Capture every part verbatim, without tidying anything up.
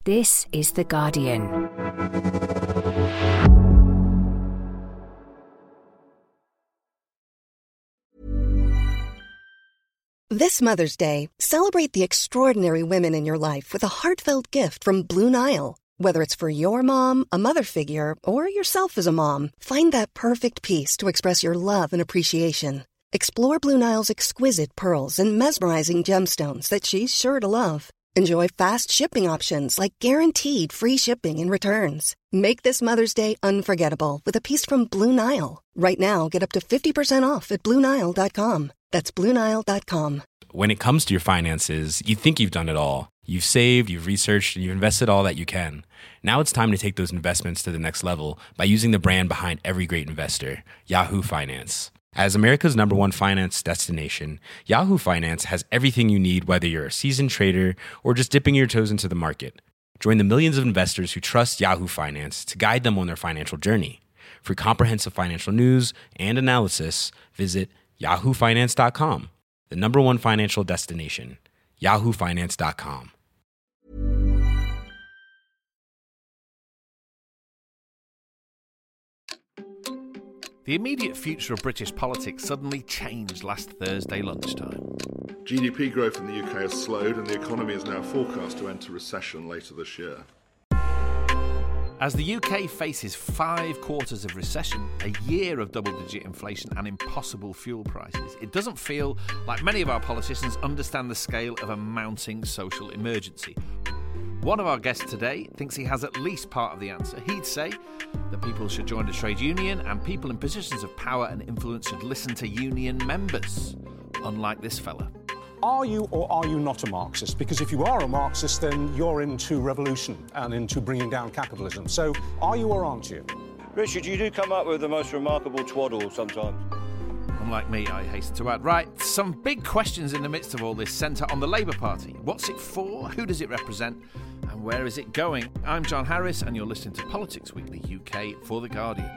This is The Guardian. This Mother's Day, celebrate the extraordinary women in your life with a heartfelt gift from Blue Nile. Whether it's for your mom, a mother figure, or yourself as a mom, find that perfect piece to express your love and appreciation. Explore Blue Nile's exquisite pearls and mesmerizing gemstones that she's sure to love. Enjoy fast shipping options like guaranteed free shipping and returns. Make this Mother's Day unforgettable with a piece from Blue Nile. Right now, get up to fifty percent off at Blue Nile dot com. That's Blue Nile dot com. When it comes to your finances, you think you've done it all. You've saved, you've researched, and you've invested all that you can. Now it's time to take those investments to the next level by using the brand behind every great investor, Yahoo Finance. As America's number one finance destination, Yahoo Finance has everything you need, whether you're a seasoned trader or just dipping your toes into the market. Join the millions of investors who trust Yahoo Finance to guide them on their financial journey. For comprehensive financial news and analysis, visit yahoo finance dot com, the number one financial destination, yahoo finance dot com. The immediate future of British politics suddenly changed last Thursday lunchtime. G D P growth in the U K has slowed and the economy is now forecast to enter recession later this year. As the U K faces five quarters of recession, a year of double-digit inflation and impossible fuel prices, it doesn't feel like many of our politicians understand the scale of a mounting social emergency. One of our guests today thinks he has at least part of the answer. He'd say that people should join a trade union and people in positions of power and influence should listen to union members, unlike this fella. Are you or are you not a Marxist? Because if you are a Marxist, then you're into revolution and into bringing down capitalism. So are you or aren't you? Richard, you do come up with the most remarkable twaddle sometimes. Unlike me, I hasten to add. Right, some big questions in the midst of all this centre on the Labour Party. What's it for? Who does it represent? And where is it going? I'm John Harris, and you're listening to Politics Weekly U K for The Guardian.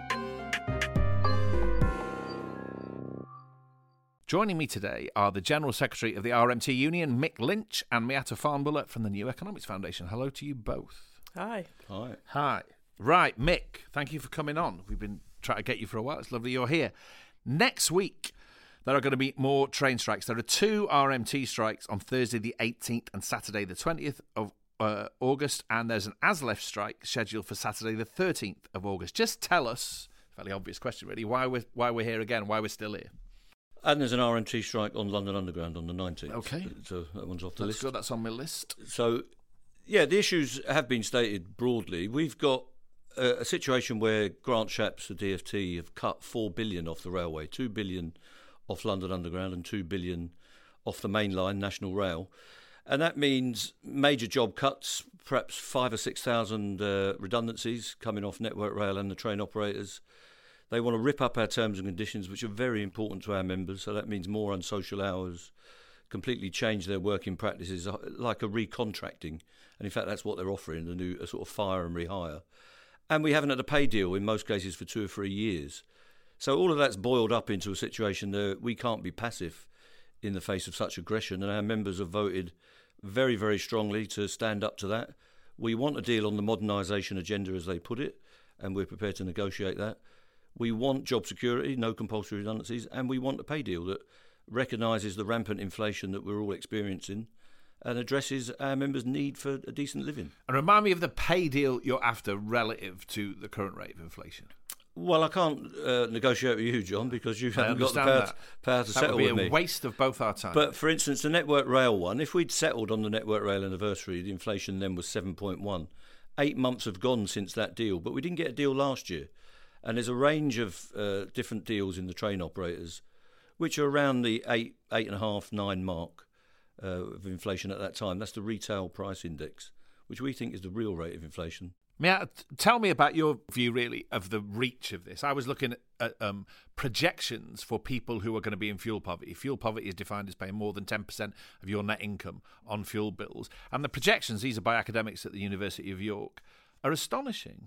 Joining me today are the General Secretary of the R M T Union, Mick Lynch, and Miatta Farnborough from the New Economics Foundation. Hello to you both. Hi. Hi. Hi. Right, Mick, thank you for coming on. We've been trying to get you for a while. It's lovely you're here. Next week, there are going to be more train strikes. There are two R M T strikes on Thursday the eighteenth and Saturday the twentieth of uh, August, and there's an ASLEF strike scheduled for Saturday the thirteenth of August. Just tell us, fairly obvious question really, why we're, why we're here again, why we're still here. And there's an R M T strike on London Underground on the nineteenth. Okay. So that one's off the That's list. good, that's on my list. So, yeah, the issues have been stated broadly. We've got a, a situation where Grant Shapps, the D F T, have cut four billion dollars off the railway, two billion dollars off London Underground and two billion dollars off the main line, National Rail. And that means major job cuts, perhaps five or six thousand uh, redundancies coming off Network Rail and the train operators. They want to rip up our terms and conditions, which are very important to our members. So that means more unsocial hours, completely change their working practices, like a recontracting. And in fact, that's what they're offering, the new a sort of fire and rehire. And we haven't had a pay deal in most cases for two or three years. So all of that's boiled up into a situation that we can't be passive in the face of such aggression. And our members have voted very, very strongly to stand up to that. We want a deal on the modernisation agenda, as they put it, and we're prepared to negotiate that. We want job security, no compulsory redundancies, and we want a pay deal that recognises the rampant inflation that we're all experiencing and addresses our members' need for a decent living. And remind me of the pay deal you're after relative to the current rate of inflation. Well, I can't uh, negotiate with you, John, because you haven't got the power, to, power to that settle would be with a me. Waste of both our time. But, for instance, the Network Rail one, if we'd settled on the Network Rail anniversary, the inflation then was seven point one. Eight months have gone since that deal, but we didn't get a deal last year. And there's a range of uh, different deals in the train operators, which are around the eight, eight and a half, nine mark uh, of inflation at that time. That's the retail price index, which we think is the real rate of inflation. Mia, tell me about your view, really, of the reach of this. I was looking at um, projections for people who are going to be in fuel poverty. Fuel poverty is defined as paying more than ten percent of your net income on fuel bills. And the projections, these are by academics at the University of York, are astonishing.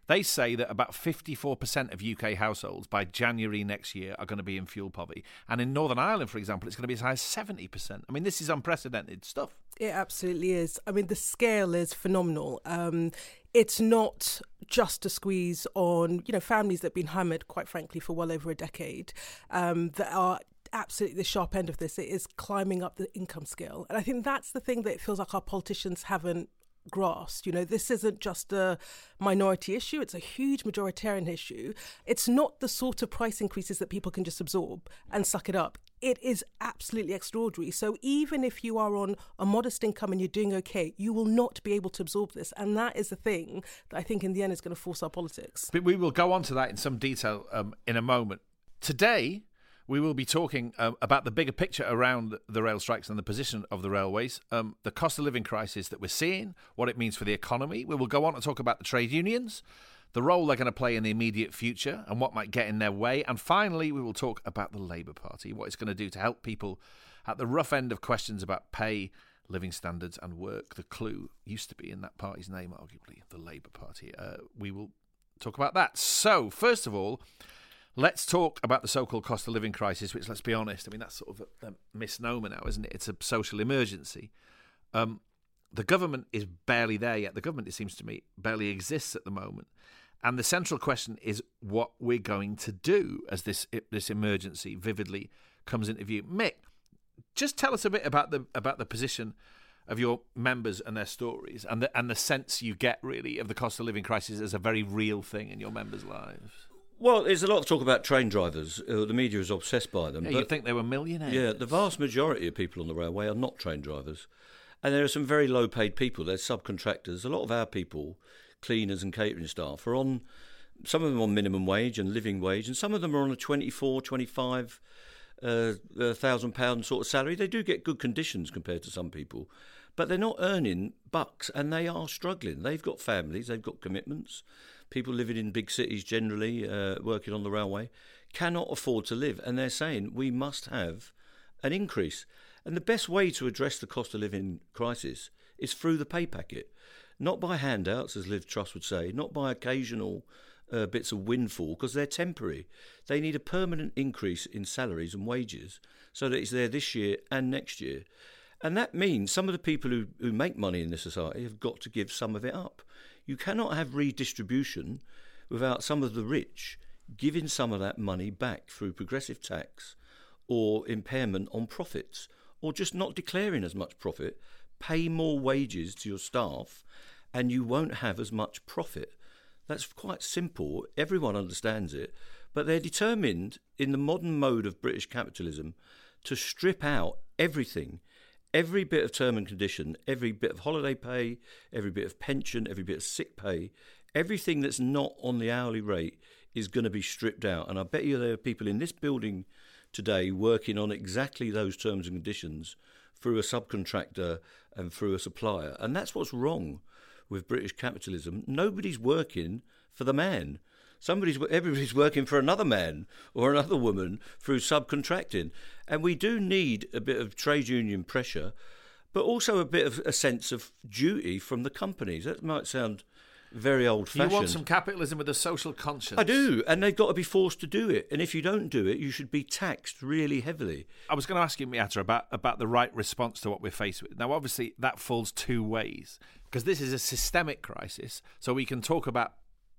They say that about fifty-four percent of U K households by January next year are going to be in fuel poverty. And in Northern Ireland, for example, it's going to be as high as seventy percent. I mean, this is unprecedented stuff. It absolutely is. I mean, the scale is phenomenal. Um, it's not just a squeeze on, you know, families that have been hammered, quite frankly, for well over a decade, um, that are absolutely the sharp end of this. It is climbing up the income scale. And I think that's the thing that it feels like our politicians haven't grasped. You know, this isn't just a minority issue, it's a huge majoritarian issue. It's not the sort of price increases that people can just absorb and suck it up. It is absolutely extraordinary. So even if you are on a modest income and you're doing okay, you will not be able to absorb this. And that is the thing that I think in the end is going to force our politics. But we will go on to that in some detail um, in a moment. Today, we will be talking um, about the bigger picture around the rail strikes and the position of the railways, um, the cost of living crisis that we're seeing, what it means for the economy. We will go on to talk about the trade unions, the role they're going to play in the immediate future and what might get in their way. And finally, we will talk about the Labour Party, what it's going to do to help people at the rough end of questions about pay, living standards and work. The clue used to be in that party's name, arguably, the Labour Party. Uh, we will talk about that. So, first of all, let's talk about the so-called cost of living crisis, which, let's be honest, I mean, that's sort of a, a misnomer now, isn't it? It's a social emergency. Um, the government is barely there yet. The government, it seems to me, barely exists at the moment. And the central question is what we're going to do as this this emergency vividly comes into view. Mick, just tell us a bit about the about the position of your members and their stories and the, and the sense you get, really, of the cost of living crisis as a very real thing in your members' lives. Well, there's a lot of talk about train drivers. Uh, the media is obsessed by them. Yeah, but you'd think they were millionaires. Yeah, the vast majority of people on the railway are not train drivers. And there are some very low-paid people. There's subcontractors. A lot of our people, cleaners and catering staff, are on, some of them on minimum wage and living wage, and some of them are on a twenty-four, twenty-five uh, uh, thousand pound sort of salary. They do get good conditions compared to some people, but they're not earning bucks, and they are struggling. They've got families, they've got commitments. People living in big cities generally, uh, working on the railway, cannot afford to live, and they're saying we must have an increase. And the best way to address the cost of living crisis is through the pay packet, not by handouts, as Liv Truss would say, not by occasional uh, bits of windfall, because they're temporary. They need a permanent increase in salaries and wages so that it's there this year and next year. And that means some of the people who, who make money in this society have got to give some of it up. You cannot have redistribution without some of the rich giving some of that money back through progressive tax or impairment on profits, or just not declaring as much profit. Pay more wages to your staff and you won't have as much profit. That's quite simple. Everyone understands it. But they're determined in the modern mode of British capitalism to strip out everything, every bit of term and condition, every bit of holiday pay, every bit of pension, every bit of sick pay, everything that's not on the hourly rate is going to be stripped out. And I bet you there are people in this building today working on exactly those terms and conditions through a subcontractor and through a supplier. And that's what's wrong with British capitalism. Nobody's working for the man. Somebody's, everybody's working for another man or another woman through subcontracting. And we do need a bit of trade union pressure, but also a bit of a sense of duty from the companies. That might sound very old-fashioned. You want some capitalism with a social conscience. I do, and they've got to be forced to do it. And if you don't do it, you should be taxed really heavily. I was going to ask you, Miata, about, about the right response to what we're faced with. Now, obviously, that falls two ways, because this is a systemic crisis, so we can talk about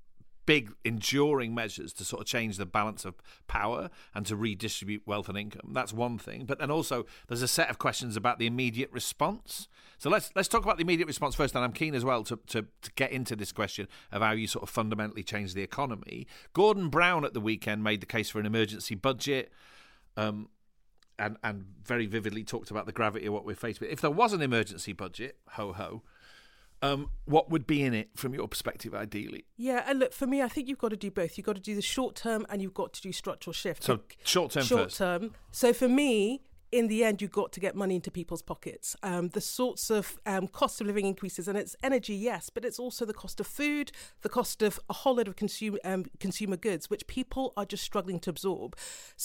big, enduring measures to sort of change the balance of power and to redistribute wealth and income. That's one thing. But then also there's a set of questions about the immediate response. So let's let's talk about the immediate response first, and I'm keen as well to, to, to get into this question of how you sort of fundamentally change the economy. Gordon Brown at the weekend made the case for an emergency budget um, and, and very vividly talked about the gravity of what we're faced with. If there was an emergency budget, ho-ho, Um, what would be in it from your perspective, ideally? Yeah, and look, for me, I think you've got to do both. You've got to do the short term and you've got to do structural shift. So short term short first. Short term. So for me, in the end, you've got to get money into people's pockets. Um, the sorts of um, cost of living increases, and it's energy, yes, but it's also the cost of food, the cost of a whole lot of consumer um, consumer goods, which people are just struggling to absorb. So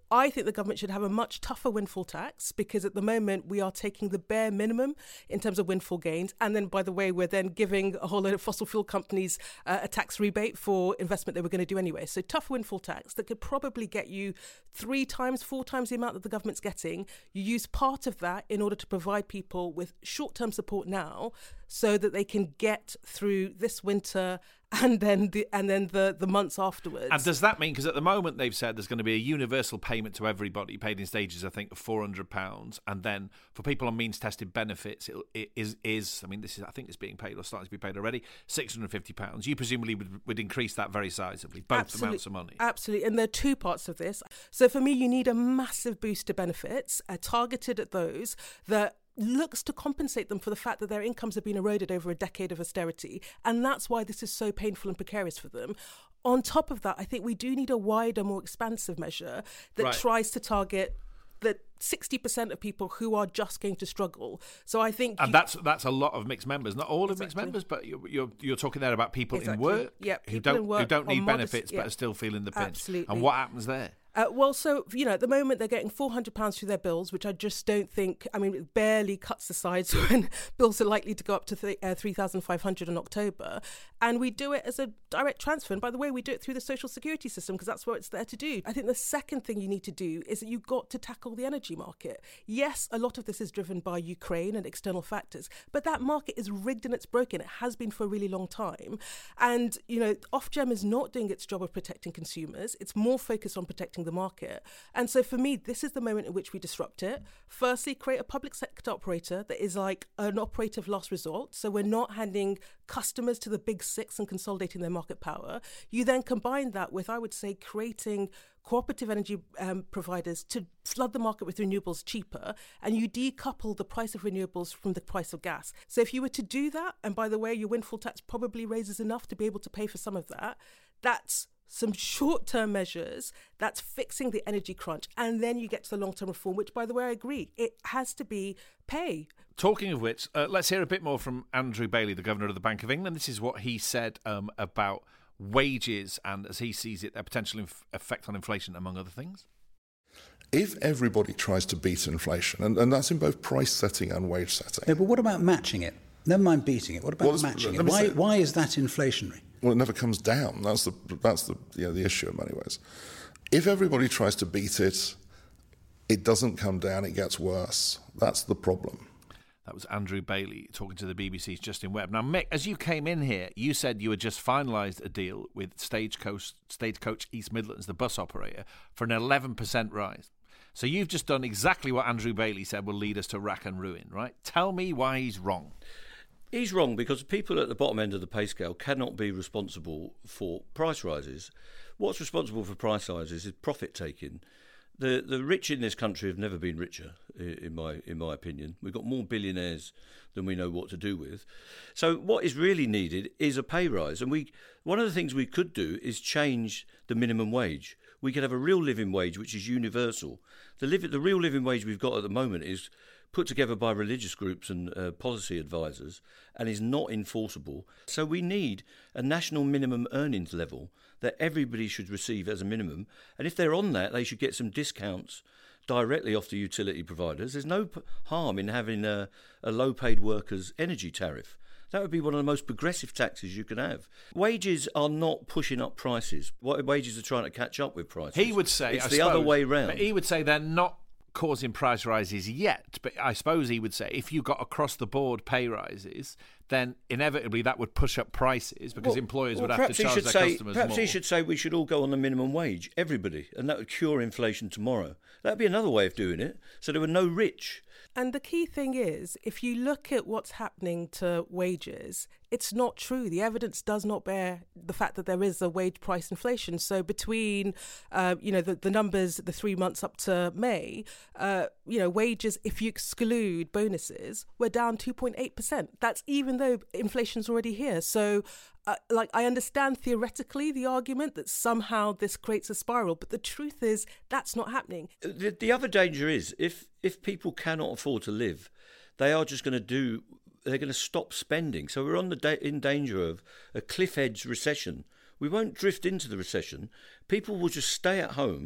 I think the government should have a much tougher windfall tax, because at the moment we are taking the bare minimum in terms of windfall gains. And then, by the way, we're then giving a whole load of fossil fuel companies uh, a tax rebate for investment they were going to do anyway. So tough windfall tax that could probably get you three times, four times the amount that the government's getting. You use part of that in order to provide people with short-term support now so that they can get through this winter and then the and then the, the months afterwards. And does that mean, because at the moment they've said there's going to be a universal payment to everybody, paid in stages, I think, of four hundred pounds, and then for people on means-tested benefits, it, it is, is, I mean, this is, I think it's being paid or starting to be paid already, six hundred fifty pounds. You presumably would, would increase that very sizably, both Absolutely. amounts of money. Absolutely, and there are two parts of this. So for me, you need a massive boost to benefits, uh, targeted at those that looks to compensate them for the fact that their incomes have been eroded over a decade of austerity. And that's why this is so painful and precarious for them. On top of that, I think we do need a wider, more expansive measure that Right. tries to target the sixty percent of people who are just going to struggle. So I think... And you, that's that's a lot of mixed members. Not all of mixed Exactly. members, but you're, you're, you're talking there about people Exactly. in work, Yep, who people don't in work who don't on need modest- benefits yeah. but are still feeling the pinch. Absolutely. And what happens there? Uh, well, so, you know, at the moment they're getting four hundred pounds through their bills, which I just don't think, I mean, it barely cuts the sides when bills are likely to go up to th- uh, three thousand five hundred in October. And we do it as a direct transfer. And by the way, we do it through the social security system because that's what it's there to do. I think the second thing you need to do is that you've got to tackle the energy market. Yes, a lot of this is driven by Ukraine and external factors, but that market is rigged and it's broken. It has been for a really long time. And, you know, Ofgem is not doing its job of protecting consumers. It's more focused on protecting the market. And so for me, this is the moment in which we disrupt it. Firstly, create a public sector operator that is like an operator of last resort. So we're not handing customers to the big six and consolidating their market power. You then combine that with, I would say, creating cooperative energy um, providers to flood the market with renewables cheaper, and you decouple the price of renewables from the price of gas. So if you were to do that, and by the way, your windfall tax probably raises enough to be able to pay for some of that, that's some short-term measures, that's fixing the energy crunch, and then you get to the long-term reform, which, by the way, I agree, it has to be pay. Talking of which, uh, let's hear a bit more from Andrew Bailey, the Governor of the Bank of England. This is what he said um, about wages and, as he sees it, their potential inf- effect on inflation, among other things. If everybody tries to beat inflation, and, and that's in both price setting and wage setting. No, but what about matching it? Never mind beating it. What about Well, matching let it? me Why, say- why is that inflationary? Well, it never comes down. That's the that's the you know, the issue in many ways. If everybody tries to beat it, it doesn't come down. It gets worse. That's the problem. That was Andrew Bailey talking to the B B C's Justin Webb. Now, Mick, as you came in here, you said you had just finalised a deal with Stagecoach, Stagecoach East Midlands, the bus operator, for an eleven percent rise. So you've just done exactly what Andrew Bailey said will lead us to rack and ruin, right? Tell me why he's wrong. He's wrong because people at the bottom end of the pay scale cannot be responsible for price rises. What's responsible for price rises is profit taking. The the rich in this country have never been richer, in my in my opinion. We've got more billionaires than we know what to do with. So what is really needed is a pay rise. And we one of the things we could do is change the minimum wage. We could have a real living wage which is universal. The live, the real living wage we've got at the moment is put together by religious groups and uh, policy advisors and is not enforceable. So we need a national minimum earnings level that everybody should receive as a minimum. And if they're on that, they should get some discounts directly off the utility providers. There's no p- harm in having a, a low-paid workers' energy tariff. That would be one of the most progressive taxes you can have. Wages are not pushing up prices. Wages are trying to catch up with prices. He would say... It's I the suppose, other way round. But he would say they're not causing price rises yet, but I suppose he would say if you got across the board pay rises, then inevitably that would push up prices because Well, employers well, would have to perhaps he charge should their say, customers Perhaps more. he should say we should all go on the minimum wage, everybody, and that would cure inflation tomorrow. That would be another way of doing it, so there were no rich. And the key thing is, if you look at what's happening to wages, it's not true. The evidence does not bear the fact that there is a wage price inflation. So between, uh, you know, the, the numbers, the three months up to May, uh, you know, wages, if you exclude bonuses, were down two point eight percent. That's even though inflation's already here. So Uh, like, I understand theoretically the argument that somehow this creates a spiral, but the truth is that's not happening. The, the other danger is if if people cannot afford to live, they are just going to do. They're going to stop spending. So we're on the da- in danger of a cliff edge recession. We won't drift into the recession. People will just stay at home,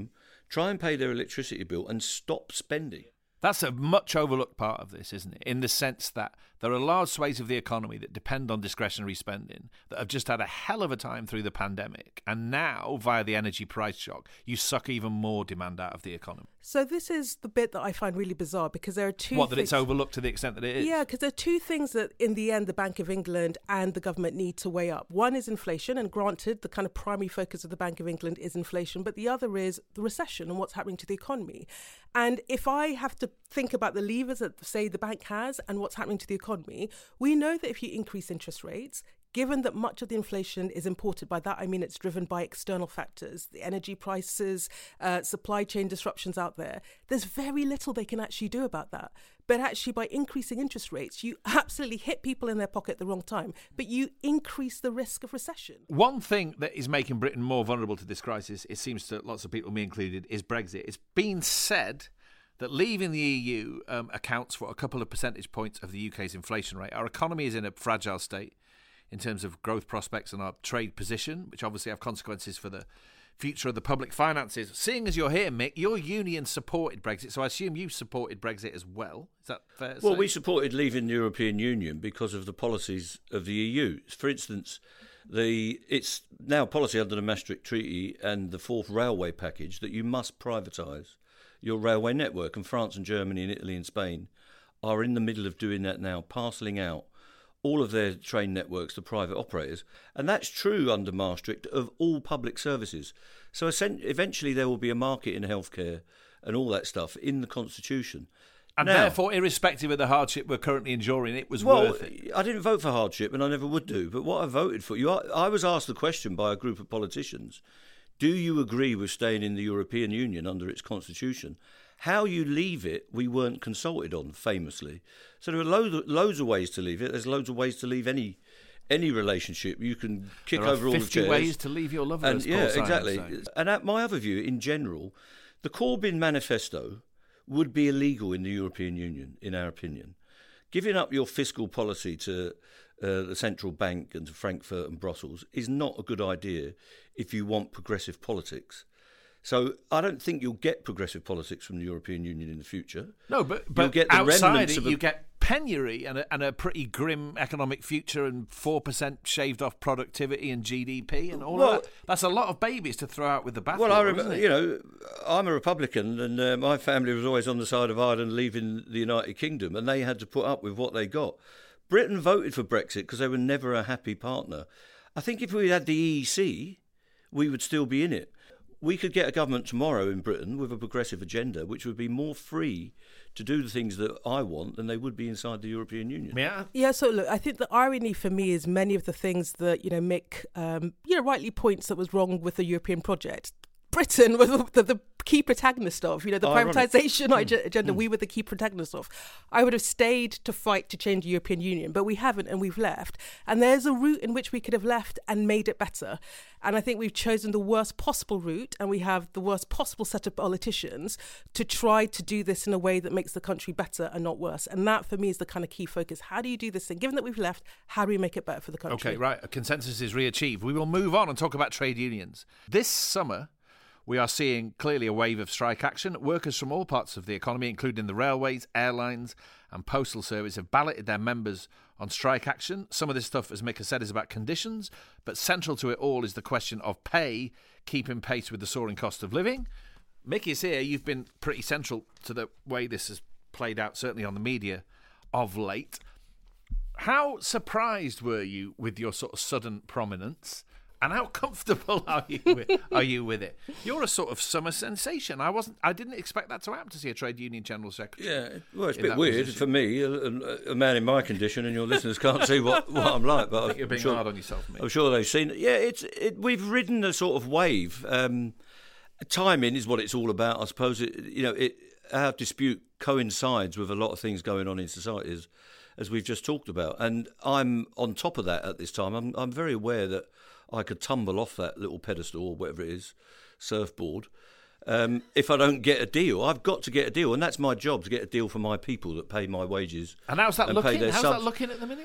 try and pay their electricity bill and stop spending. That's a much overlooked part of this, isn't it? In the sense that there are large swathes of the economy that depend on discretionary spending that have just had a hell of a time through the pandemic. And now, via the energy price shock, you suck even more demand out of the economy. So this is the bit that I find really bizarre, because there are two What, that things- it's overlooked to the extent that it is? Yeah, because there are two things that in the end the Bank of England and the government need to weigh up. One is inflation, and granted the kind of primary focus of the Bank of England is inflation, but the other is the recession and what's happening to the economy. And if I have to think about the levers that, say, the bank has and what's happening to the economy, we know that if you increase interest rates, given that much of the inflation is imported, by that I mean it's driven by external factors, the energy prices, uh, supply chain disruptions out there, there's very little they can actually do about that. But actually, by increasing interest rates, you absolutely hit people in their pocket at the wrong time, but you increase the risk of recession. One thing that is making Britain more vulnerable to this crisis, it seems to lots of people, me included, is Brexit. It's been said that leaving the E U um, accounts for a couple of percentage points of the U K's inflation rate. Our economy is in a fragile state in terms of growth prospects and our trade position, which obviously have consequences for the future of the public finances. Seeing as you're here, Mick, your union supported Brexit, so I assume you supported Brexit as well. Is that fair to Well, say? we supported leaving the European Union because of the policies of the E U. For instance, the it's now policy under the Maastricht Treaty and the fourth railway package that you must privatise your railway network, and France and Germany and Italy and Spain are in the middle of doing that now, parcelling out all of their train networks to private operators. And that's true under Maastricht of all public services. So eventually there will be a market in healthcare and all that stuff in the Constitution. And now, therefore, irrespective of the hardship we're currently enduring, it was well, worth it. I didn't vote for hardship, and I never would do. But what I voted for, you, I was asked the question by a group of politicians, do you agree with staying in the European Union under its constitution? How you leave it, we weren't consulted on, famously. So there are loads of, loads of ways to leave it. There's loads of ways to leave any any relationship. You can kick there are over all the fifty chairs. ways to leave your lover, And as Paul yeah, Simon exactly. says. And at my other view, in general, the Corbyn manifesto would be illegal in the European Union, in our opinion. Giving up your fiscal policy to uh, the central bank and to Frankfurt and Brussels is not a good idea if you want progressive politics. So I don't think you'll get progressive politics from the European Union in the future. No, but, You'll but get the outside remnants it, of a- you get penury and a, and a pretty grim economic future and four percent shaved off productivity and G D P and all Well, of that. That's a lot of babies to throw out with the bathwater, Well, I isn't remember, it? you know, I'm a Republican, and uh, my family was always on the side of Ireland leaving the United Kingdom, and they had to put up with what they got. Britain voted for Brexit because they were never a happy partner. I think if we had the E E C, we would still be in it. We could get a government tomorrow in Britain with a progressive agenda, which would be more free to do the things that I want than they would be inside the European Union. Yeah. Yeah, so look, I think the irony for me is many of the things that, you know, Mick, um, you know, rightly points that was wrong with the European project. Britain was the, the key protagonist of, you know, the Ironic. privatisation Mm. agenda Mm. we were the key protagonist of. I would have stayed to fight to change the European Union, but we haven't, and we've left. And there's a route in which we could have left and made it better. And I think we've chosen the worst possible route, and we have the worst possible set of politicians to try to do this in a way that makes the country better and not worse. And that, for me, is the kind of key focus. How do you do this thing? Given that we've left, how do we make it better for the country? Okay, right. A consensus is re-achieved. We will move on and talk about trade unions. This summer, we are seeing clearly a wave of strike action. Workers from all parts of the economy, including the railways, airlines and postal service, have balloted their members on strike action. Some of this stuff, as Mick has said, is about conditions, but central to it all is the question of pay, keeping pace with the soaring cost of living. Mick is here. You've been pretty central to the way this has played out, certainly on the media of late. How surprised were you with your sort of sudden prominence? And how comfortable are you with, are you with it? You're a sort of summer sensation. I wasn't. I didn't expect that to happen, to see a trade union general secretary. Yeah, well, it's a in bit that weird position. for me, a, a, a man in my condition, and your listeners can't see what, what I'm like. But I think you're I'm being sure, hard on yourself, mate. I'm sure they've seen it. Yeah, it's it, we've ridden a sort of wave. Um, timing is what it's all about, I suppose. It, you know, it, our dispute coincides with a lot of things going on in society, as, as we've just talked about, and I'm on top of that at this time. I'm I'm very aware that I could tumble off that little pedestal or whatever it is, surfboard, um, if I don't get a deal. I've got to get a deal, and that's my job, to get a deal for my people that pay my wages. And how's that and pay looking? their How's subs. that looking at the minute?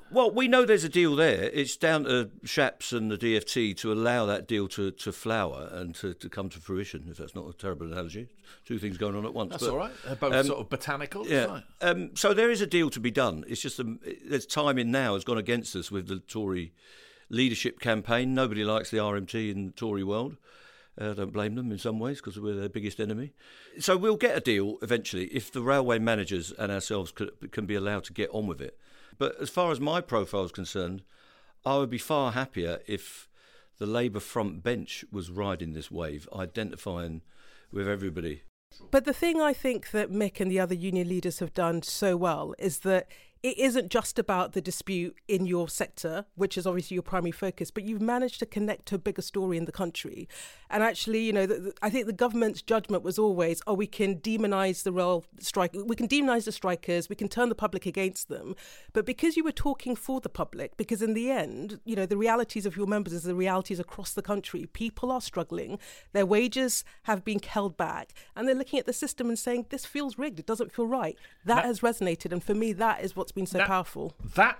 Well, we know there's a deal there. It's down to Shapps and the D F T to allow that deal to, to flower and to, to come to fruition, if that's not a terrible analogy. Two things going on at once. That's but, all right. They're both um, sort of botanical. Yeah. Right. Um, so there is a deal to be done. It's just um, there's timing now has gone against us with the Tory leadership campaign. Nobody likes the R M T in the Tory world. I uh, don't blame them in some ways because we're their biggest enemy. So we'll get a deal eventually if the railway managers and ourselves could, can be allowed to get on with it. But as far as my profile is concerned, I would be far happier if the Labour front bench was riding this wave, identifying with everybody. But the thing I think that Mick and the other union leaders have done so well is that it isn't just about the dispute in your sector, which is obviously your primary focus, but you've managed to connect to a bigger story in the country. And actually, you know, the, the, I think the government's judgment was always, oh, we can demonise the rail strike, we can demonise the strikers, we can turn the public against them. But because you were talking for the public, because in the end, you know, the realities of your members is the realities across the country. People are struggling, their wages have been held back, and they're looking at the system and saying, this feels rigged, it doesn't feel right. That now, has resonated, and for me, that is what's been so now, powerful. That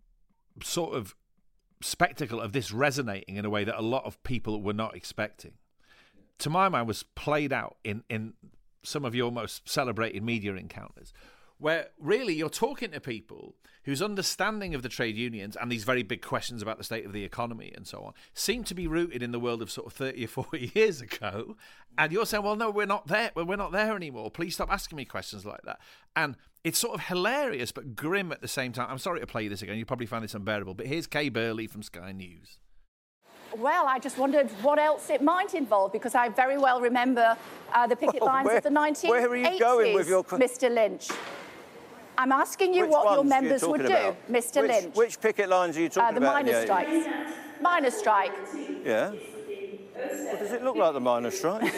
sort of spectacle of this resonating in a way that a lot of people were not expecting, to my mind, was played out in, in some of your most celebrated media encounters, where really you're talking to people whose understanding of the trade unions and these very big questions about the state of the economy and so on seem to be rooted in the world of sort of thirty or forty years ago. And you're saying, well, no, we're not there. We're not there anymore. Please stop asking me questions like that. And it's sort of hilarious but grim at the same time. I'm sorry to play this again. You probably find this unbearable. But here's Kay Burley from Sky News. Well, I just wondered what else it might involve, because I very well remember uh, the picket well, lines where, of the nineteen eighties, where are you going with your... Mister Lynch. I'm asking you which what your members you would about? do, Mister Which, Lynch. Which picket lines are you talking uh, the about? The miners' strikes. Miners' strike. Yeah. What does it look like, the miners' strike?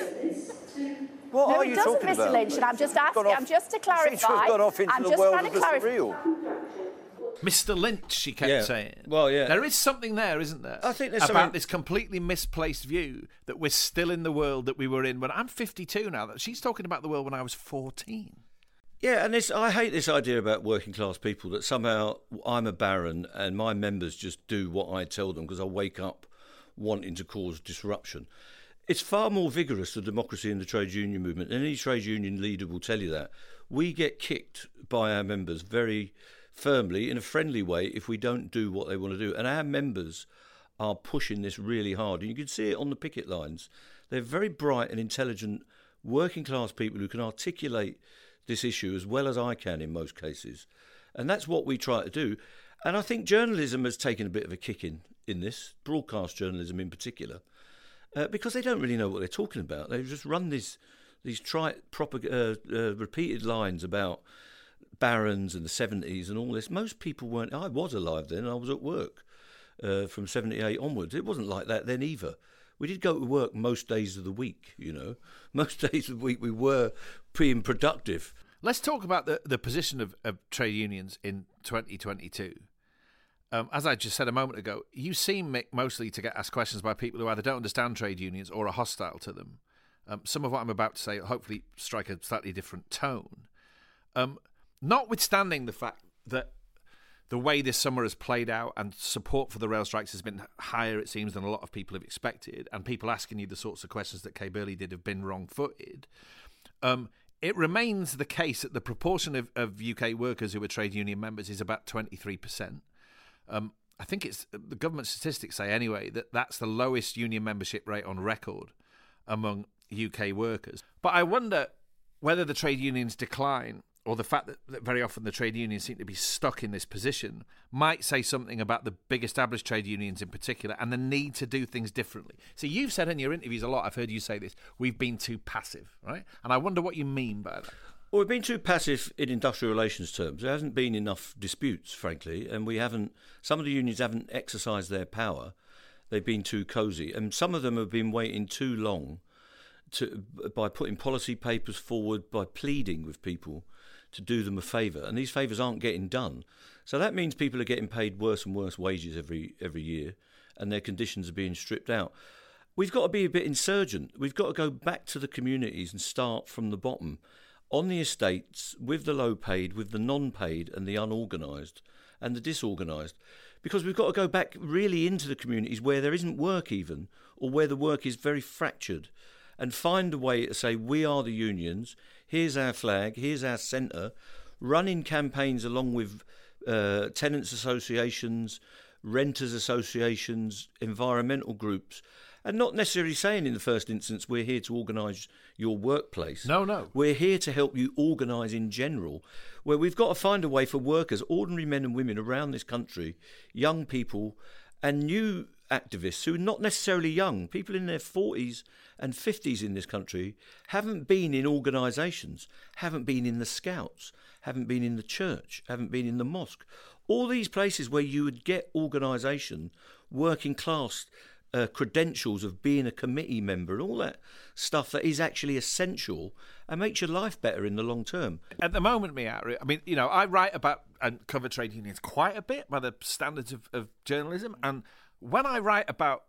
What no, are it you doesn't, talking Mister about? Lynch, and I'm just asking, I'm just to clarify. Seems to have gone off into I'm the just world trying of to the clarify. surreal. Mister Lynch, she kept yeah. saying. Well, yeah. There is something there, isn't there? I think there's about something... this completely misplaced view that we're still in the world that we were in when I'm fifty-two now. That she's talking about the world when I was fourteen. Yeah, and this I hate this idea about working class people, that somehow I'm a baron and my members just do what I tell them because I wake up wanting to cause disruption. It's far more vigorous, the democracy in the trade union movement, and any trade union leader will tell you that. We get kicked by our members very firmly, in a friendly way, if we don't do what they want to do. And our members are pushing this really hard. And you can see it on the picket lines. They're very bright and intelligent working class people who can articulate this issue as well as I can in most cases. And that's what we try to do. And I think journalism has taken a bit of a kick in, in this, broadcast journalism in particular, uh, because they don't really know what they're talking about. They just run these, these tri- propag- uh, uh, repeated lines about barons and the seventies and all this. Most people weren't. I was alive then. I was at work uh, from seventy-eight onwards. It wasn't like that then either. We did go to work most days of the week, you know. Most days of the week we were being productive. Let's talk about the, the position of, of trade unions in twenty twenty-two. Um, as I just said a moment ago, you seem, Mick, mostly to get asked questions by people who either don't understand trade unions or are hostile to them. Um, some of what I'm about to say hopefully strike a slightly different tone. Um, notwithstanding the fact that the way this summer has played out and support for the rail strikes has been higher, it seems, than a lot of people have expected, and people asking you the sorts of questions that Kay Burley did have been wrong-footed, um, it remains the case that the proportion of, of U K workers who are trade union members is about twenty-three percent. Um, I think it's the government statistics say anyway that that's the lowest union membership rate on record among U K workers. But I wonder whether the trade unions decline, or the fact that, that very often the trade unions seem to be stuck in this position, might say something about the big established trade unions in particular and the need to do things differently. So you've said in your interviews a lot, I've heard you say this, we've been too passive, right? And I wonder what you mean by that. Well, we've been too passive in industrial relations terms. There hasn't been enough disputes, frankly, and we haven't. Some of the unions haven't exercised their power. They've been too cosy, and some of them have been waiting too long to, by putting policy papers forward, by pleading with people to do them a favour, and these favours aren't getting done. So that means people are getting paid worse and worse wages every every year, and their conditions are being stripped out. We've got to be a bit insurgent. We've got to go back to the communities and start from the bottom, on the estates, with the low paid, with the non-paid and the unorganised, and the disorganised. Because we've got to go back really into the communities where there isn't work even, or where the work is very fractured, and find a way to say, we are the unions, here's our flag, here's our centre, running campaigns along with uh, tenants associations, renters associations, environmental groups, and not necessarily saying in the first instance we're here to organise your workplace. No, no. We're here to help you organise in general, where we've got to find a way for workers, ordinary men and women around this country, young people and new activists who are not necessarily young, people in their forties and fifties in this country, haven't been in organisations, haven't been in the Scouts, haven't been in the church, haven't been in the mosque. All these places where you would get organisation, working class uh, credentials of being a committee member and all that stuff that is actually essential and makes your life better in the long term. At the moment, Mia, I mean, you know, I write about and cover trade unions quite a bit by the standards of, of journalism, and when I write about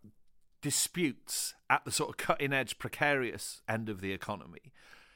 disputes at the sort of cutting-edge, precarious end of the economy,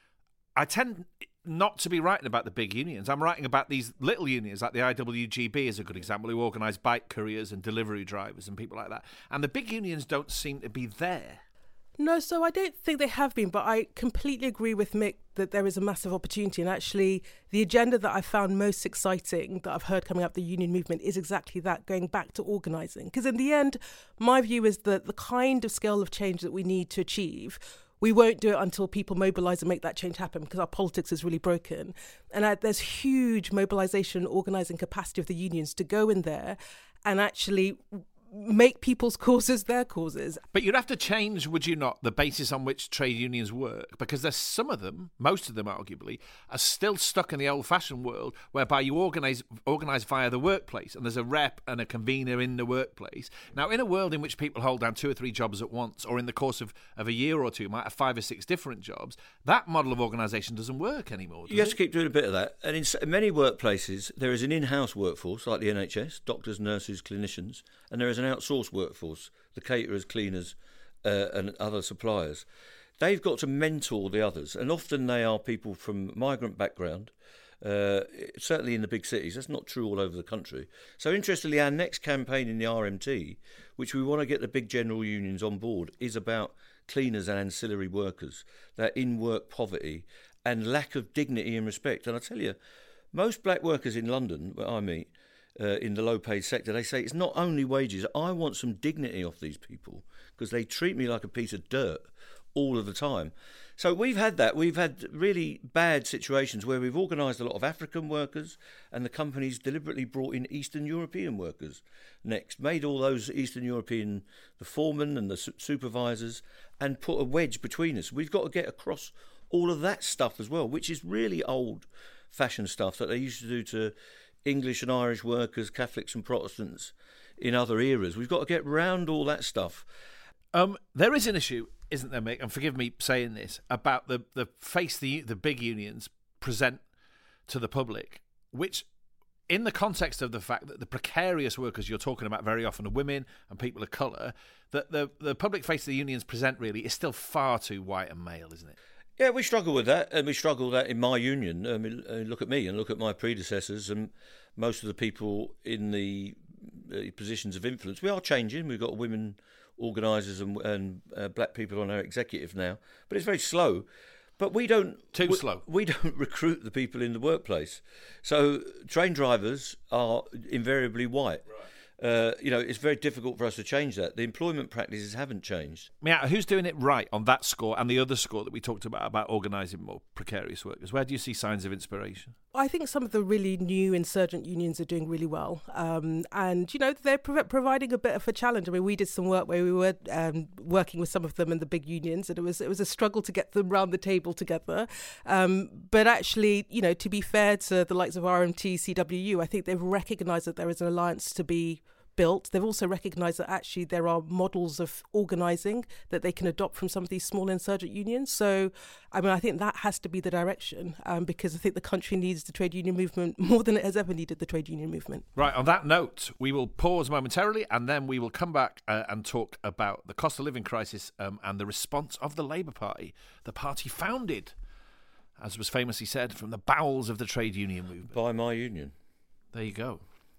I tend not to be writing about the big unions. I'm writing about these little unions, like the I W G B is a good example, who organise bike couriers and delivery drivers and people like that. And the big unions don't seem to be there. No, so I don't think they have been, but I completely agree with Mick that there is a massive opportunity. And actually, the agenda that I found most exciting that I've heard coming up the union movement is exactly that, going back to organising. Because in the end, my view is that the kind of scale of change that we need to achieve, we won't do it until people mobilise and make that change happen, because our politics is really broken. And uh, there's huge mobilisation, organising capacity of the unions to go in there and actually make people's causes their causes. But you'd have to change, would you not, the basis on which trade unions work? Because there's some of them, most of them arguably, are still stuck in the old-fashioned world whereby you organise organise via the workplace and there's a rep and a convener in the workplace. Now, in a world in which people hold down two or three jobs at once, or in the course of, of a year or two might have five or six different jobs, that model of organisation doesn't work anymore, does You have it? to keep doing a bit of that. And in many workplaces, there is an in-house workforce, like the N H S, doctors, nurses, clinicians, and there is an outsourced workforce, the caterers, cleaners uh, and other suppliers. They've got to mentor the others, and often they are people from migrant background, uh, certainly in the big cities. That's not true all over the country. So interestingly, our next campaign in the R M T, which we want to get the big general unions on board, is about cleaners and ancillary workers, that in-work poverty and lack of dignity and respect. And I tell you, most black workers in London, where I meet, Uh, in the low-paid sector, they say it's not only wages. I want some dignity off these people because they treat me like a piece of dirt all of the time. So we've had that. We've had really bad situations where we've organised a lot of African workers and the companies deliberately brought in Eastern European workers next, made all those Eastern European, the foremen and the su- supervisors, and put a wedge between us. We've got to get across all of that stuff as well, which is really old-fashioned stuff that they used to do to English and Irish workers, Catholics and Protestants in other eras. We've got to get round all that stuff. Um, there is an issue, isn't there, Mick, and forgive me saying this, about the, the face the, the big unions present to the public, which, in the context of the fact that the precarious workers you're talking about very often are women and people of colour, that the, the public face the unions present really is still far too white and male, isn't it? Yeah, we struggle with that, and we struggle with that in my union. I mean, look at me and look at my predecessors and most of the people in the uh, positions of influence. We are changing. We've got women organisers and, and uh, black people on our executive now, but it's very slow. But we don't... Too we, slow. We don't recruit the people in the workplace. So train drivers are invariably white. Right. Uh, you know, it's very difficult for us to change that. The employment practices haven't changed. Yeah, who's doing it right on that score and the other score that we talked about, about organising more precarious workers? Where do you see signs of inspiration? I think some of the really new insurgent unions are doing really well. Um, and, you know, they're pro- providing a bit of a challenge. I mean, we did some work where we were um, working with some of them in the big unions, and it was it was a struggle to get them round the table together. Um, but actually, you know, to be fair to the likes of R M T, C W U, I think they've recognised that there is an alliance to be built. They've also recognised that actually there are models of organising that they can adopt from some of these small insurgent unions. So, I mean, I think that has to be the direction um, because I think the country needs the trade union movement more than it has ever needed the trade union movement. Right, on that note, we will pause momentarily and then we will come back uh, and talk about the cost of living crisis um, and the response of the Labour Party, the party founded, as was famously said, from the bowels of the trade union movement. By my union. There you go.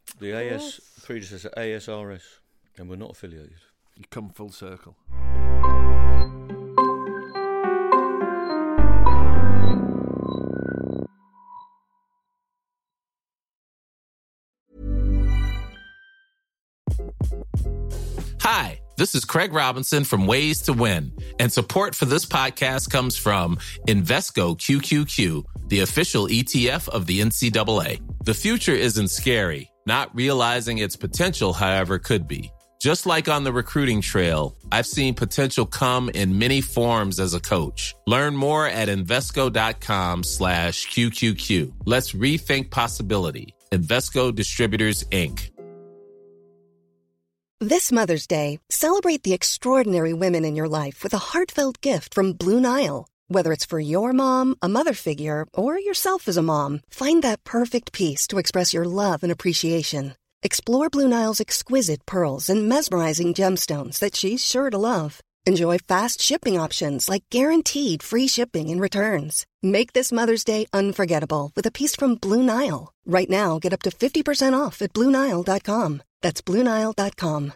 The A S predecessor, A S R S, and we're not affiliated. You come full circle. Hi, this is Craig Robinson from Ways to Win, and support for this podcast comes from Invesco Q Q Q, the official E T F of the N C double A. The future isn't scary. Not realizing its potential, however, could be. Just like on the recruiting trail, I've seen potential come in many forms as a coach. Learn more at Invesco.com slash QQQ. Let's rethink possibility. Invesco Distributors, Incorporated. This Mother's Day, celebrate the extraordinary women in your life with a heartfelt gift from Blue Nile. Whether it's for your mom, a mother figure, or yourself as a mom, find that perfect piece to express your love and appreciation. Explore Blue Nile's exquisite pearls and mesmerizing gemstones that she's sure to love. Enjoy fast shipping options like guaranteed free shipping and returns. Make this Mother's Day unforgettable with a piece from Blue Nile. Right now, get up to fifty percent off at Blue Nile dot com. That's Blue Nile dot com.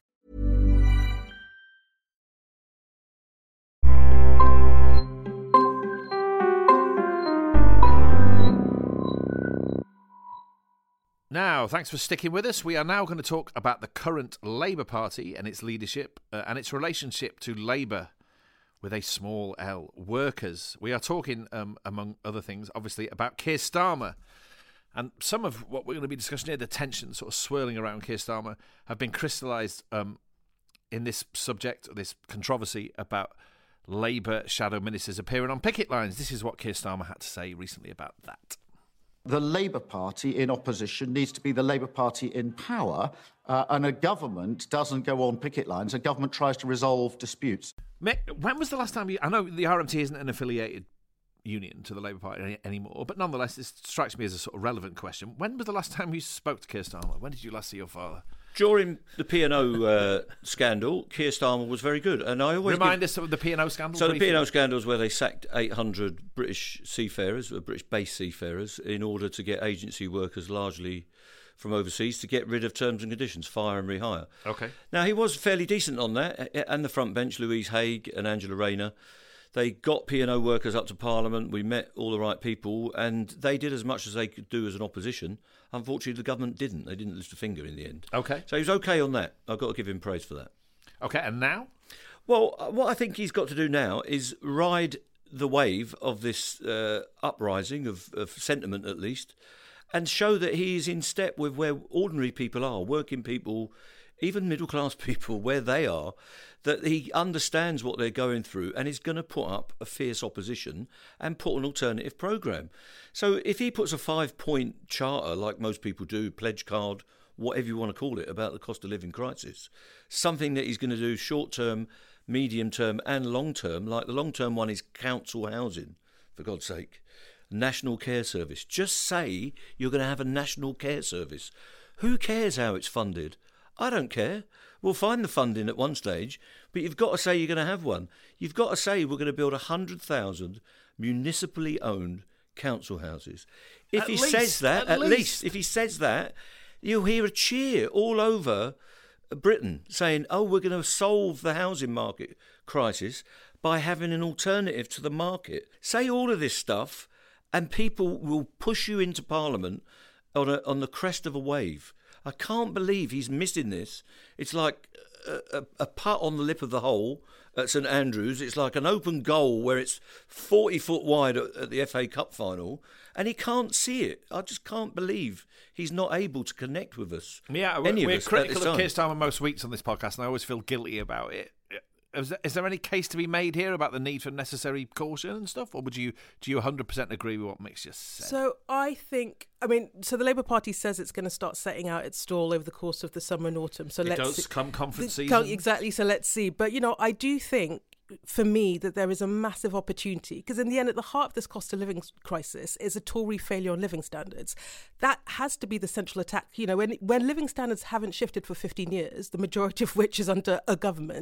Now, thanks for sticking with us. We are now going to talk about the current Labour Party and its leadership uh, and its relationship to Labour with a small L, workers. We are talking, um, among other things, obviously, about Keir Starmer. And some of what we're going to be discussing here, the tension sort of swirling around Keir Starmer, have been crystallised um, in this subject, this controversy about Labour shadow ministers appearing on picket lines. This is what Keir Starmer had to say recently about that. The Labour Party in opposition needs to be the Labour Party in power, uh, and a government doesn't go on picket lines. A government tries to resolve disputes. Mick, when was the last time you... I know the R M T isn't an affiliated union to the Labour Party any, anymore, but nonetheless, this strikes me as a sort of relevant question. When was the last time you spoke to Keir Starmer? When did you last see your father? During the P and O uh, scandal, Keir Starmer was very good, and I always remind give... us of the P and O scandal. So briefly. The P and O scandal is where they sacked eight hundred British seafarers, British-based seafarers, in order to get agency workers, largely from overseas, to get rid of terms and conditions, fire and rehire. Okay. Now he was fairly decent on that, and the front bench, Louise Haigh and Angela Rayner. They got P and O workers up to Parliament. We met all the right people, and they did as much as they could do as an opposition. Unfortunately, the government didn't. They didn't lift a finger in the end. Okay. So he was okay on that. I've got to give him praise for that. Okay, and now? Well, what I think he's got to do now is ride the wave of this uh, uprising, of, of sentiment at least, and show that he's in step with where ordinary people are, working people, even middle-class people, where they are, that he understands what they're going through and is going to put up a fierce opposition and put an alternative programme. So if he puts a five-point charter, like most people do, pledge card, whatever you want to call it, about the cost of living crisis, something that he's going to do short-term, medium-term and long-term, like the long-term one is council housing, for God's sake, national care service. Just say you're going to have a national care service. Who cares how it's funded? I don't care. We'll find the funding at one stage, but you've got to say you're going to have one. You've got to say we're going to build one hundred thousand municipally owned council houses. If At he least, says that, at at least. least, if he says that, you'll hear a cheer all over Britain saying, oh, we're going to solve the housing market crisis by having an alternative to the market. Say all of this stuff, and people will push you into Parliament on, a, on the crest of a wave. I can't believe he's missing this. It's like a, a, a putt on the lip of the hole at St Andrews. It's like an open goal where it's forty foot wide at, at the F A Cup final, and he can't see it. I just can't believe he's not able to connect with us. Yeah, Any we're of us critical of at Keir this time. Starmer most weeks on this podcast, and I always feel guilty about it. Is there, is there any case to be made here about the need for necessary caution and stuff, or would you do you one hundred percent agree with what Mick's just said? So I think, I mean, so the Labour Party says it's going to start setting out its stall over the course of the summer and autumn. So it let's does see. come conference The- season. Exactly. So let's see. But you know, I do think, for me, that there is a massive opportunity, because in the end, at the heart of this cost of living crisis is a Tory failure on living standards. That has to be the central attack. You know, when when living standards haven't shifted for fifteen years, the majority of which is under a government,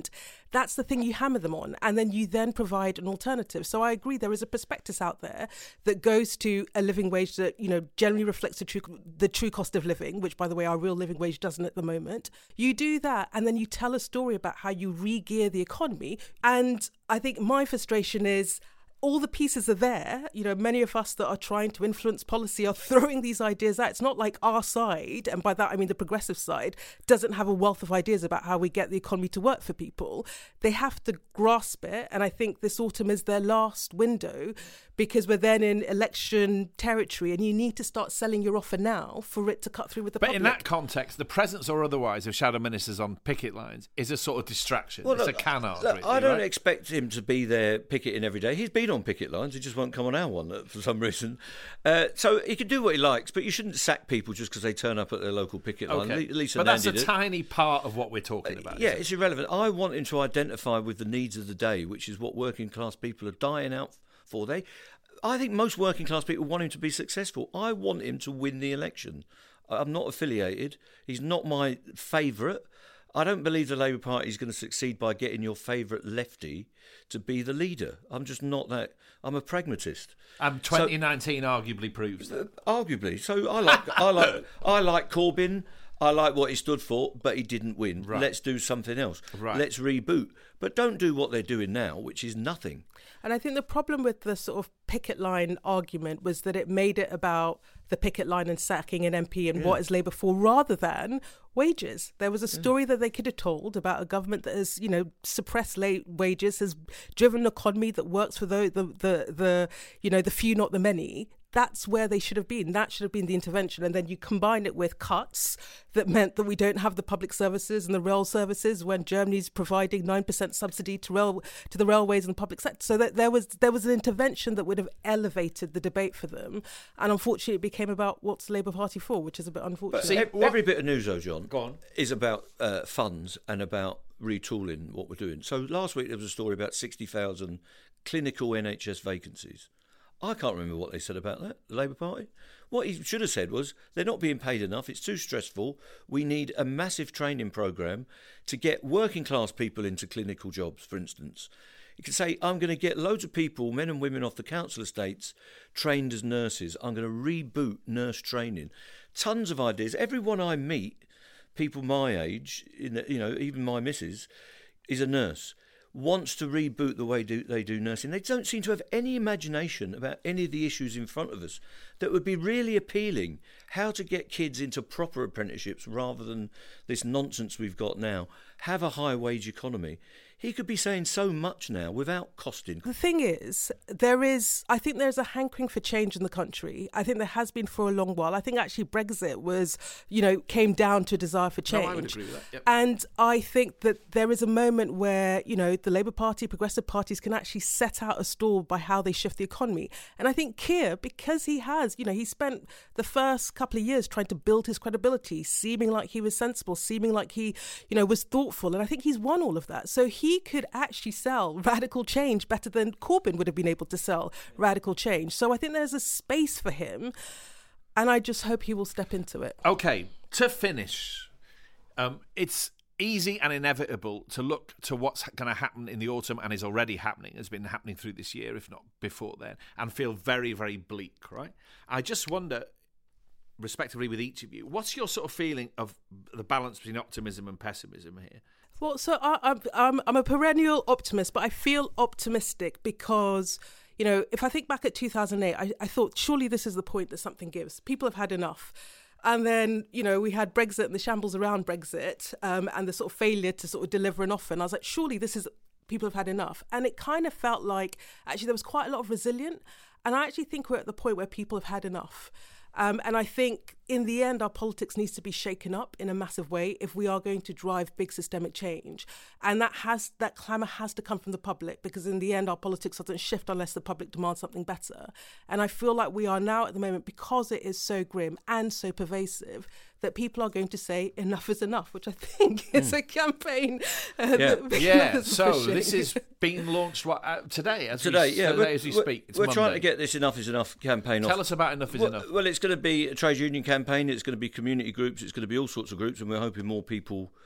that's the thing you hammer them on, and then you then provide an alternative. So I agree, there is a prospectus out there that goes to a living wage that, you know, generally reflects the true the true cost of living, which, by the way, our real living wage doesn't at the moment. You do that, and then you tell a story about how you re-gear the economy. And I think my frustration is, all the pieces are there. You know, many of us that are trying to influence policy are throwing these ideas out. It's not like our side, and by that I mean the progressive side, doesn't have a wealth of ideas about how we get the economy to work for people. They have to grasp it, and I think this autumn is their last window, because we're then in election territory, and you need to start selling your offer now for it to cut through with the but public. But in that context, the presence or otherwise of shadow ministers on picket lines is a sort of distraction. Well, it's look, a canard. Look, really, I don't right? expect him to be there picketing every day. He's been on picket lines. He just won't come on our one for some reason. Uh, so he can do what he likes, but you shouldn't sack people just because they turn up at their local picket line. Okay. Lisa but that's a it. tiny part of what we're talking about. Uh, yeah, it's irrelevant. I want him to identify with the needs of the day, which is what working class people are dying out for. They, I think most working class people want him to be successful. I want him to win the election. I'm not affiliated. He's not my favourite. I don't believe the Labour Party is going to succeed by getting your favourite lefty to be the leader. I'm just not that. I'm a pragmatist. And twenty nineteen so, arguably proves that. Uh, arguably. So I like, I like, I like Corbyn. I like what he stood for, but he didn't win. Right. Let's do something else. Right. Let's reboot. But don't do what they're doing now, which is nothing. And I think the problem with the sort of picket line argument was that it made it about the picket line and sacking an M P and yeah. what is Labour for, rather than wages. There was a story yeah. that they could have told about a government that has, you know, suppressed late wages, has driven an economy that works for the, the, the, the you know, the few, not the many. That's where they should have been. That should have been the intervention. And then you combine it with cuts that meant that we don't have the public services and the rail services when Germany's providing nine percent subsidy to rail to the railways and the public sector. So that there was there was an intervention that would have elevated the debate for them. And unfortunately, it became about what's the Labour Party for, which is a bit unfortunate. But see, every, every bit of news, though, John, Go on. is about uh, funds and about retooling what we're doing. So last week there was a story about sixty thousand clinical N H S vacancies. I can't remember what they said about that, the Labour Party. What he should have said was, they're not being paid enough, it's too stressful, we need a massive training programme to get working class people into clinical jobs, for instance. You could say, I'm going to get loads of people, men and women off the council estates, trained as nurses. I'm going to reboot nurse training. Tons of ideas. Everyone I meet, people my age, you know, even my missus, is a nurse. Wants to reboot the way do, they do nursing. They don't seem to have any imagination about any of the issues in front of us that would be really appealing. How to get kids into proper apprenticeships rather than this nonsense we've got now. Have a high wage economy. He could be saying so much now without costing. The thing is, there is, I think there's a hankering for change in the country. I think there has been for a long while. I think actually Brexit was, you know, came down to a desire for change. No, I would agree with that. Yep. And I think that there is a moment where, you know, the Labour Party, progressive parties can actually set out a stall by how they shift the economy. And I think Keir, because he has, you know, he spent the first couple of years trying to build his credibility, seeming like he was sensible, seeming like he, you know, was thoughtful. And I think he's won all of that. So he He could actually sell radical change better than Corbyn would have been able to sell radical change. So I think there's a space for him, and I just hope he will step into it. Okay, to finish, um, it's easy and inevitable to look to what's going to happen in the autumn and is already happening, has been happening through this year, if not before then, and feel very, very bleak, right? I just wonder, respectively with each of you, what's your sort of feeling of the balance between optimism and pessimism here? Well, so I, I'm, I'm a perennial optimist, but I feel optimistic because, you know, if I think back at two thousand eight, I, I thought surely this is the point that something gives. People have had enough. And then, you know, we had Brexit and the shambles around Brexit um, and the sort of failure to sort of deliver an offer. And I was like, surely this is, people have had enough. And it kind of felt like actually there was quite a lot of resilience. And I actually think we're at the point where people have had enough. Um, and I think in the end, our politics needs to be shaken up in a massive way if we are going to drive big systemic change. And that has that clamour has to come from the public, because in the end, our politics doesn't shift unless the public demands something better. And I feel like we are now at the moment, because it is so grim and so pervasive, that people are going to say enough is enough, which I think is mm. a campaign. Uh, yeah, that yeah. So pushing. This is being launched what, uh, today, as today, we, yeah, today as we speak. It's we're Monday. trying to get this Enough is Enough campaign Tell off. us about Enough is well, Enough. Well, it's going to be a trade union campaign. It's going to be community groups. It's going to be all sorts of groups, and we're hoping more people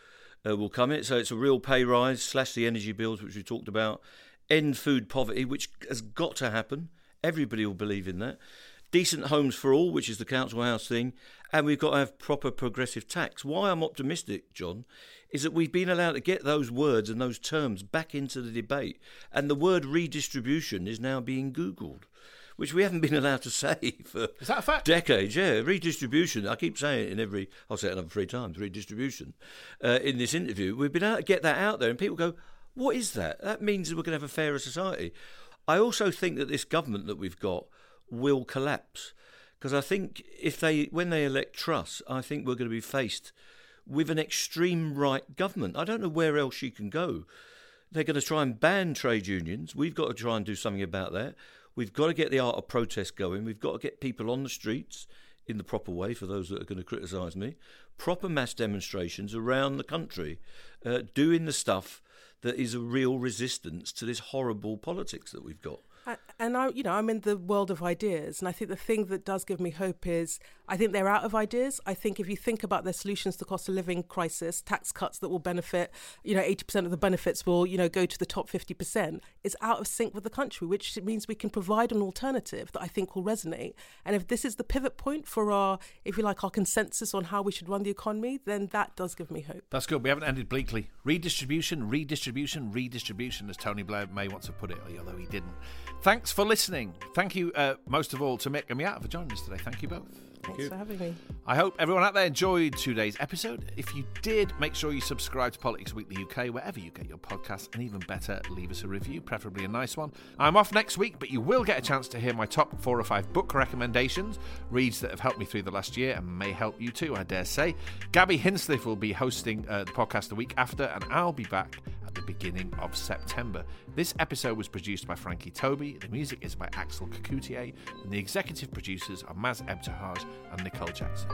uh, will come in. So it's a real pay rise, slash the energy bills, which we talked about, end food poverty, which has got to happen. Everybody will believe in that. Decent homes for all, which is the council house thing, and we've got to have proper progressive tax. Why I'm optimistic, John, is that we've been allowed to get those words and those terms back into the debate, and the word redistribution is now being Googled, which we haven't been allowed to say for is that a fact? decades. Yeah, redistribution. I keep saying it in every, I'll say it another three times, redistribution, uh, in this interview. We've been able to get that out there, and people go, what is that? That means that we're going to have a fairer society. I also think that this government that we've got will collapse, because I think if they, when they elect Truss, I think we're going to be faced with an extreme right government. I don't know where else she can go. They're going to try and ban trade unions. We've got to try and do something about that. We've got to get the art of protest going. We've got to get people on the streets in the proper way, for those that are going to criticise me. Proper mass demonstrations around the country, uh, doing the stuff that is a real resistance to this horrible politics that we've got. And I, you know, I'm in the world of ideas, and I think the thing that does give me hope is I think they're out of ideas. I think if you think about their solutions to the cost of living crisis, tax cuts that will benefit, you know, eighty percent of the benefits will, you know, go to the top fifty percent, it's out of sync with the country, which means we can provide an alternative that I think will resonate. And if this is the pivot point for our, if you like, our consensus on how we should run the economy, then that does give me hope. That's good. We haven't ended bleakly. Redistribution, redistribution, redistribution, as Tony Blair may want to put it, although he didn't. Thanks for listening. Thank you, uh, most of all, to Mick and Miata for joining us today. Thank you both. Thanks Thank for having me. I hope everyone out there enjoyed today's episode. If you did, make sure you subscribe to Politics Weekly U K, wherever you get your podcasts, and even better, leave us a review, preferably a nice one. I'm off next week, but you will get a chance to hear my top four or five book recommendations, reads that have helped me through the last year and may help you too, I dare say. Gabby Hinsliff will be hosting uh, the podcast the week after, and I'll be back at the beginning of September. This episode was produced by Frankie Toby, the music is by Axel Kakoutier, and the executive producers are Maz Ebtehaj and Nicole Jackson.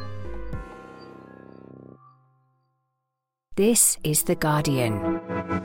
This is The Guardian.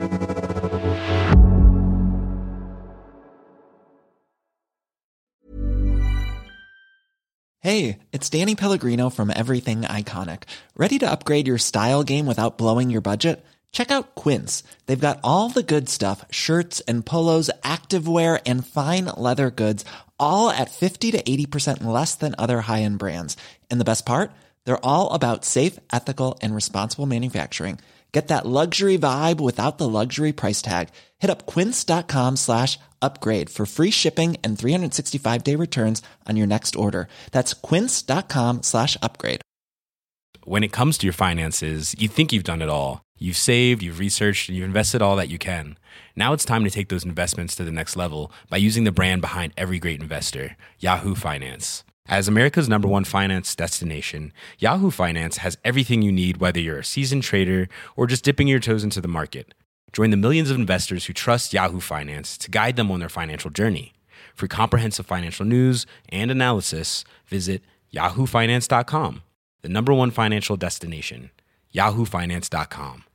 Hey, it's Danny Pellegrino from Everything Iconic. Ready to upgrade your style game without blowing your budget? Check out Quince. They've got all the good stuff, shirts and polos, activewear, and fine leather goods, all at fifty to eighty percent less than other high-end brands. And the best part? They're all about safe, ethical, and responsible manufacturing. Get that luxury vibe without the luxury price tag. Hit up quince.com slash upgrade for free shipping and three sixty-five day returns on your next order. That's quince.com slash upgrade. When it comes to your finances, you think you've done it all. You've saved, you've researched, and you've invested all that you can. Now it's time to take those investments to the next level by using the brand behind every great investor, Yahoo Finance. As America's number one finance destination, Yahoo Finance has everything you need, whether you're a seasoned trader or just dipping your toes into the market. Join the millions of investors who trust Yahoo Finance to guide them on their financial journey. For comprehensive financial news and analysis, visit yahoo finance dot com, the number one financial destination, yahoo finance dot com.